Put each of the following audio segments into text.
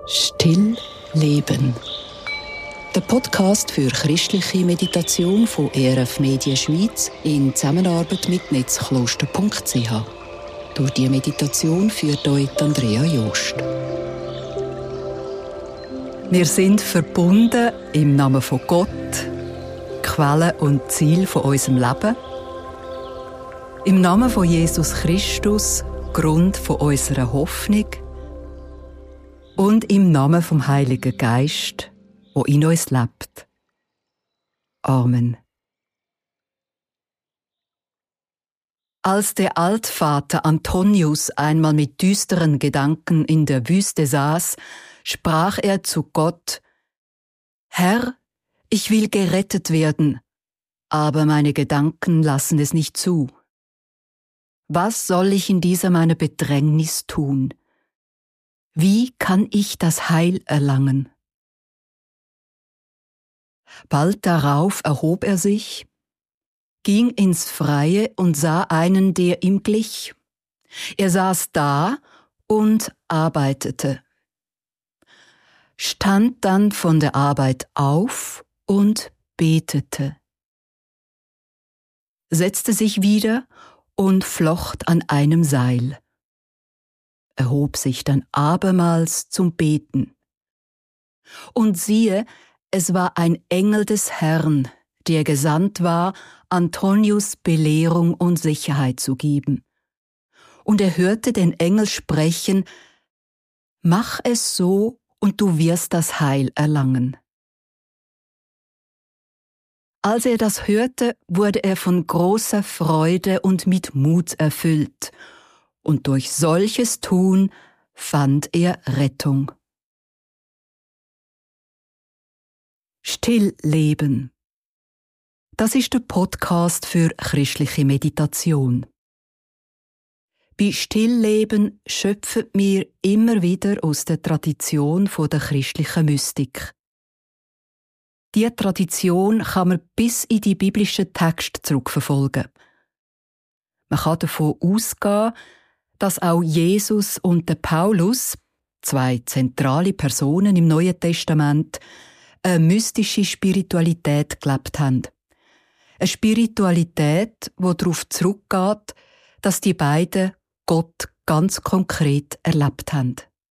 Still leben. Der Podcast für christliche Meditation von ERF Media Schweiz in Zusammenarbeit mit netzkloster.ch. Durch die Meditation führt euch Andrea Jost. Wir sind verbunden im Namen von Gott, Quelle und Ziel von unserem Leben. Im Namen von Jesus Christus, Grund von unserer Hoffnung. Und im Namen vom Heiligen Geist, der in uns lebt. Amen. Als der Altvater Antonius einmal mit düsteren Gedanken in der Wüste saß, sprach er zu Gott: Herr, ich will gerettet werden, aber meine Gedanken lassen es nicht zu. Was soll ich in dieser meiner Bedrängnis tun? Wie kann ich das Heil erlangen? Bald darauf erhob er sich, ging ins Freie und sah einen, der ihm glich. Er saß da und arbeitete, stand dann von der Arbeit auf und betete, setzte sich wieder und flocht an einem Seil, erhob sich dann abermals zum Beten. Und siehe, es war ein Engel des Herrn, der gesandt war, Antonius Belehrung und Sicherheit zu geben. Und er hörte den Engel sprechen: Mach es so, und du wirst das Heil erlangen. Als er das hörte, wurde er von großer Freude und mit Mut erfüllt, und durch solches Tun fand er Rettung. Stillleben. Das ist der Podcast für christliche Meditation. Bei Stillleben schöpfen wir immer wieder aus der Tradition der christlichen Mystik. Diese Tradition kann man bis in die biblischen Texte zurückverfolgen. Man kann davon ausgehen, dass auch Jesus und der Paulus, zwei zentrale Personen im Neuen Testament, eine mystische Spiritualität gelebt haben. Eine Spiritualität, die darauf zurückgeht, dass die beiden Gott ganz konkret erlebt haben.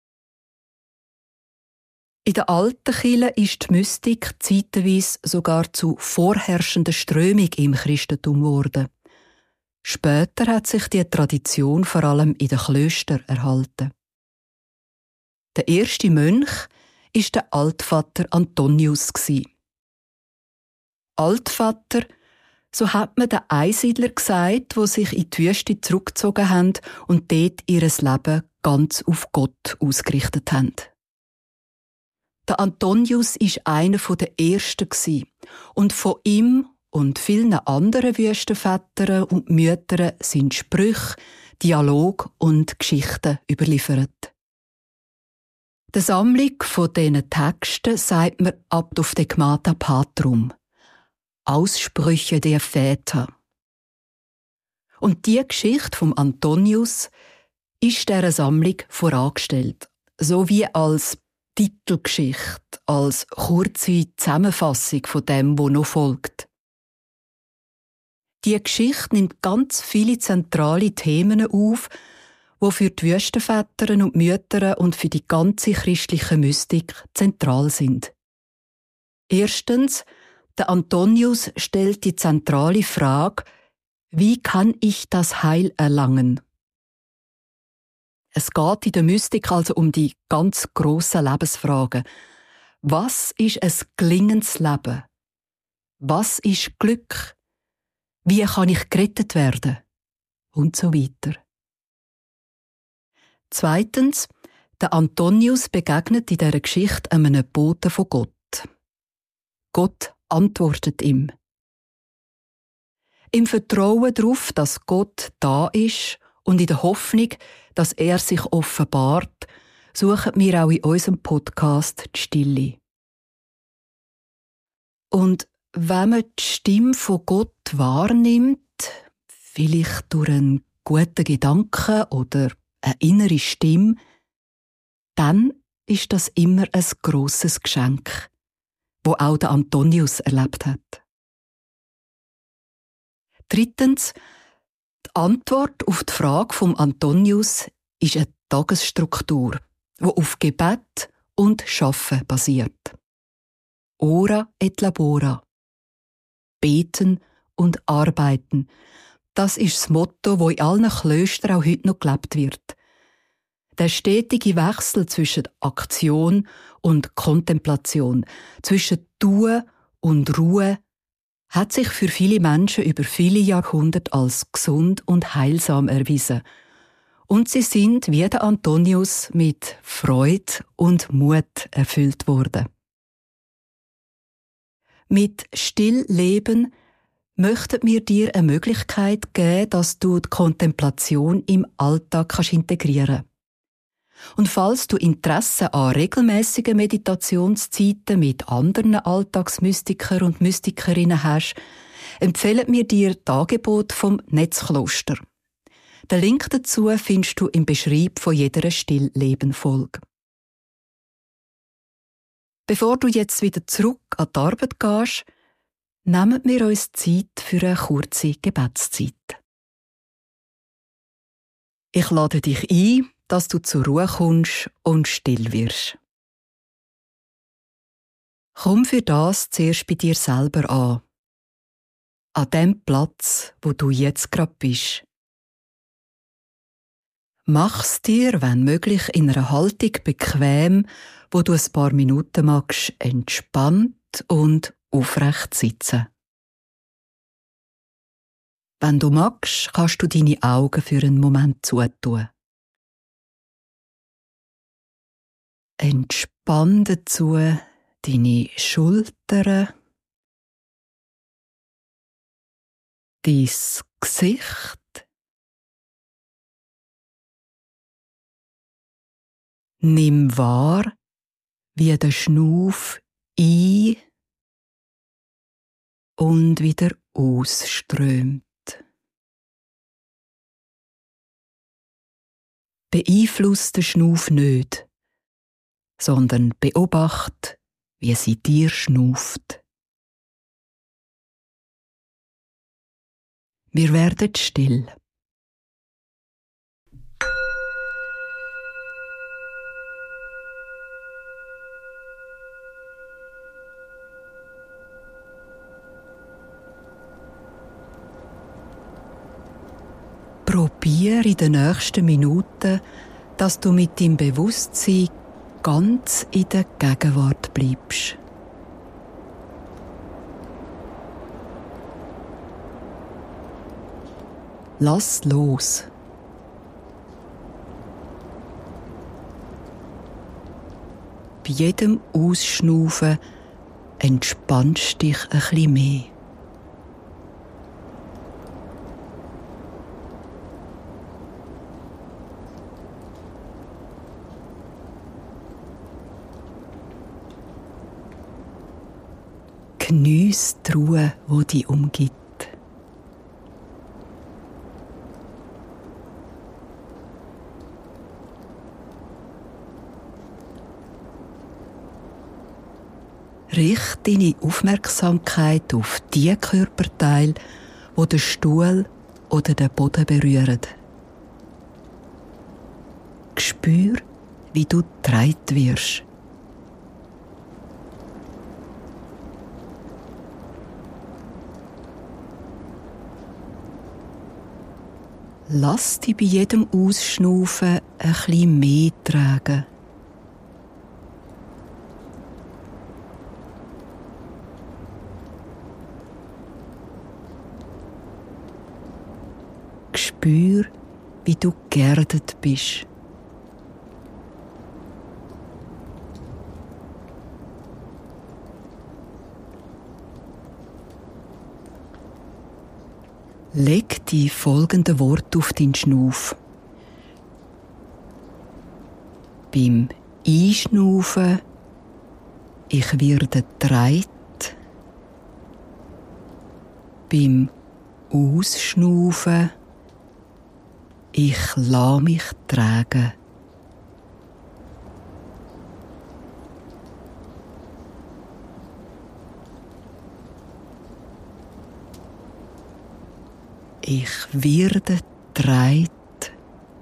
In der alten Kirche ist die Mystik zeitweise sogar zu vorherrschender Strömung im Christentum geworden. Später hat sich die Tradition vor allem in den Klöstern erhalten. Der erste Mönch war der Altvater Antonius. Altvater, so hat man den Einsiedler gesagt, die sich in die Wüste zurückgezogen haben und dort ihr Leben ganz auf Gott ausgerichtet haben. Der Antonius war einer der Ersten und von ihm und vielen anderen Wüstenvätern und Müttern sind Sprüche, Dialog und Geschichten überliefert. Der Sammlung von diesen Texten sagt man Abdofdegmata Patrum, Aussprüche der Väter. Und die Geschichte vom Antonius ist dieser Sammlung vorangestellt, sowie als Titelgeschichte, als kurze Zusammenfassung von dem, was noch folgt. Die Geschichte nimmt ganz viele zentrale Themen auf, die für die Wüstenväter und Mütter und für die ganze christliche Mystik zentral sind. Erstens, der Antonius stellt die zentrale Frage: Wie kann ich das Heil erlangen? Es geht in der Mystik also um die ganz grossen Lebensfragen. Was ist ein gelingendes Leben? Was ist Glück? Wie kann ich gerettet werden? Und so weiter. Zweitens, der Antonius begegnet in dieser Geschichte einem Boten von Gott. Gott antwortet ihm. Im Vertrauen darauf, dass Gott da ist und in der Hoffnung, dass er sich offenbart, suchen wir auch in unserem Podcast die Stille. Und wenn man die Stimme von Gott wahrnimmt, vielleicht durch einen guten Gedanken oder eine innere Stimme, dann ist das immer ein grosses Geschenk, wo auch der Antonius erlebt hat. Drittens, die Antwort auf die Frage vom Antonius ist eine Tagesstruktur, die auf Gebet und Schaffen basiert. Ora et labora. Beten und arbeiten. Das ist das Motto, das in allen Klöstern auch heute noch gelebt wird. Der stetige Wechsel zwischen Aktion und Kontemplation, zwischen Tun und Ruhe, hat sich für viele Menschen über viele Jahrhunderte als gesund und heilsam erwiesen. Und sie sind, wie der Antonius, mit Freude und Mut erfüllt worden. Mit Stillleben möchten wir dir eine Möglichkeit geben, dass du die Kontemplation im Alltag integrieren kannst. Und falls du Interesse an regelmäßigen Meditationszeiten mit anderen Alltagsmystikern und Mystikerinnen hast, empfehlen wir dir das Angebot vom Netzkloster. Den Link dazu findest du im Beschreib von jeder Stillleben-Folge. Bevor du jetzt wieder zurück an die Arbeit gehst, nehmen wir uns Zeit für eine kurze Gebetszeit. Ich lade dich ein, dass du zur Ruhe kommst und still wirst. Komm für das zuerst bei dir selber an dem Platz, wo du jetzt gerade bist. Mach's dir, wenn möglich, in einer Haltung bequem, wo du ein paar Minuten magst, entspannt und aufrecht sitzen. Wenn du magst, kannst du deine Augen für einen Moment zutun. Entspann dazu deine Schultern, dein Gesicht, nimm wahr, wie der Schnuff ein- und wieder ausströmt. Beeinfluss den Schnuff nicht, sondern beobachte, wie sie dir schnauft. Wir werden still. Probier in den nächsten Minuten, dass du mit deinem Bewusstsein ganz in der Gegenwart bleibst. Lass los. Bei jedem Ausschnaufen entspannst dich ein bisschen mehr. Geniesse die Ruhe, die dich umgibt. Richte deine Aufmerksamkeit auf die Körperteile, die den Stuhl oder den Boden berühren. Spür, wie du getragen wirst. Lass dich bei jedem Ausschnaufen ein bisschen mehr tragen. Spür, wie du geerdet bist. Leg die folgenden Worte auf deinen Schnuff. Beim Einschnaufen, ich werde getragen. Beim Ausschnaufen, ich lasse mich tragen. Ich werde treit.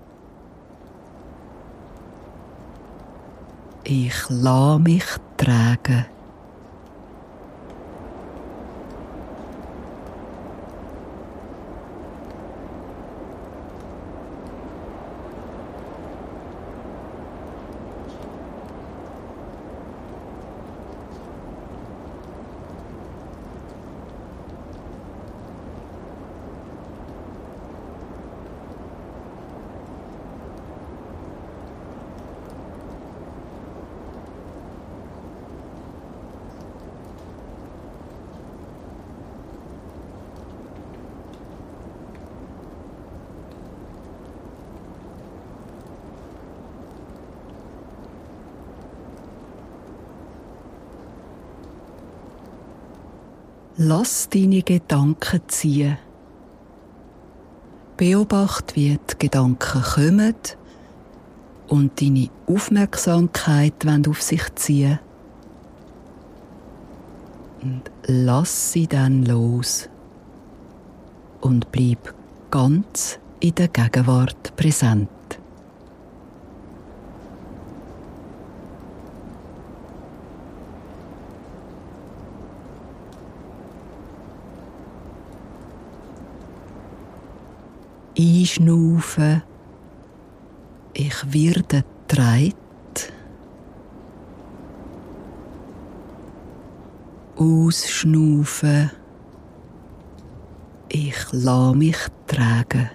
Ich lass mich tragen. Lass deine Gedanken ziehen. Beobachte, wie die Gedanken kommen und deine Aufmerksamkeit auf sich ziehen. Und lass sie dann los. Und bleib ganz in der Gegenwart präsent. Einschnaufen. Ich werde treit. Ausschnaufen. Ich lass mich tragen.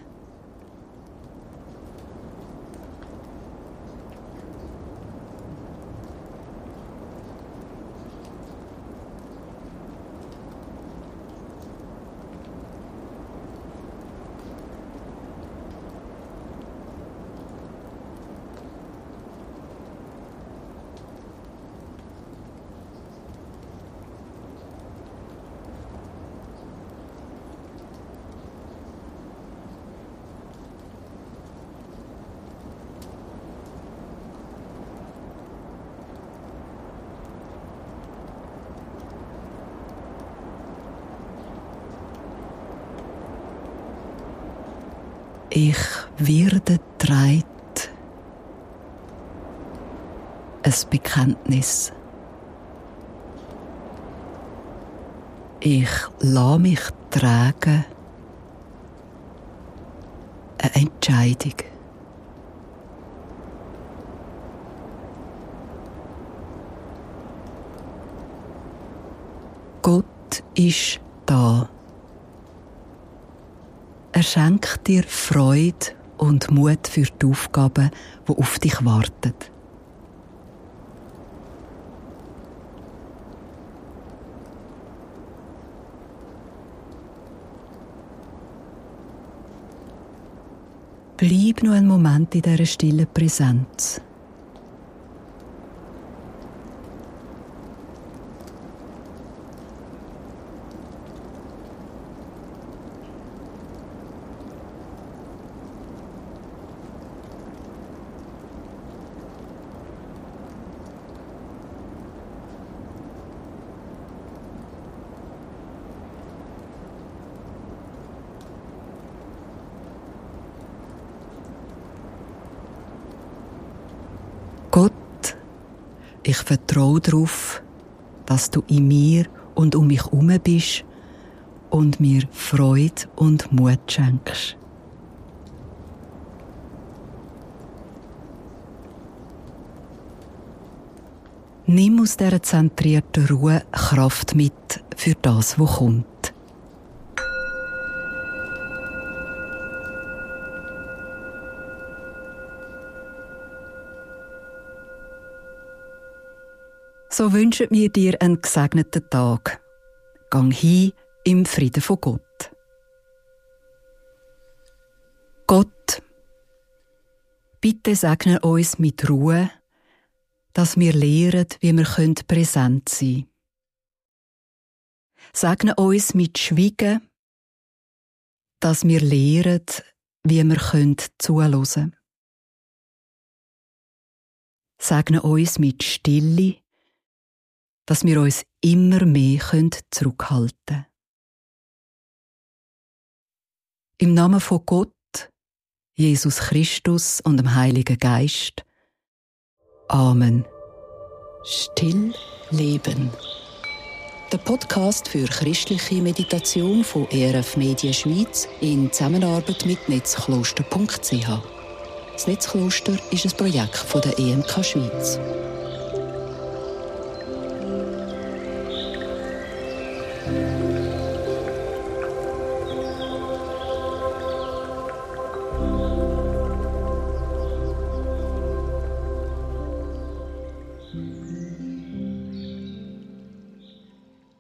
Ich werde treit. Ein Bekenntnis. Ich lass mich tragen. Eine Entscheidung. Gott ist da. Er schenkt dir Freude und Mut für die Aufgaben, die auf dich warten. Bleib nur einen Moment in dieser stillen Präsenz. Gott, ich vertraue darauf, dass du in mir und um mich herum bist und mir Freude und Mut schenkst. Nimm aus dieser zentrierten Ruhe Kraft mit für das, was kommt. So wünschen wir dir einen gesegneten Tag. Gang hin im Frieden von Gott. Gott, bitte segne uns mit Ruhe, dass wir lernen, wie wir präsent sein können. Segne uns mit Schweigen, dass wir lernen, wie wir zuhören können. Segne uns mit Stille, dass wir uns immer mehr zurückhalten können. Im Namen von Gott, Jesus Christus und dem Heiligen Geist. Amen. Still leben. Der Podcast für christliche Meditation von ERF Media Schweiz in Zusammenarbeit mit netzkloster.ch. Das Netzkloster ist ein Projekt von der EMK Schweiz.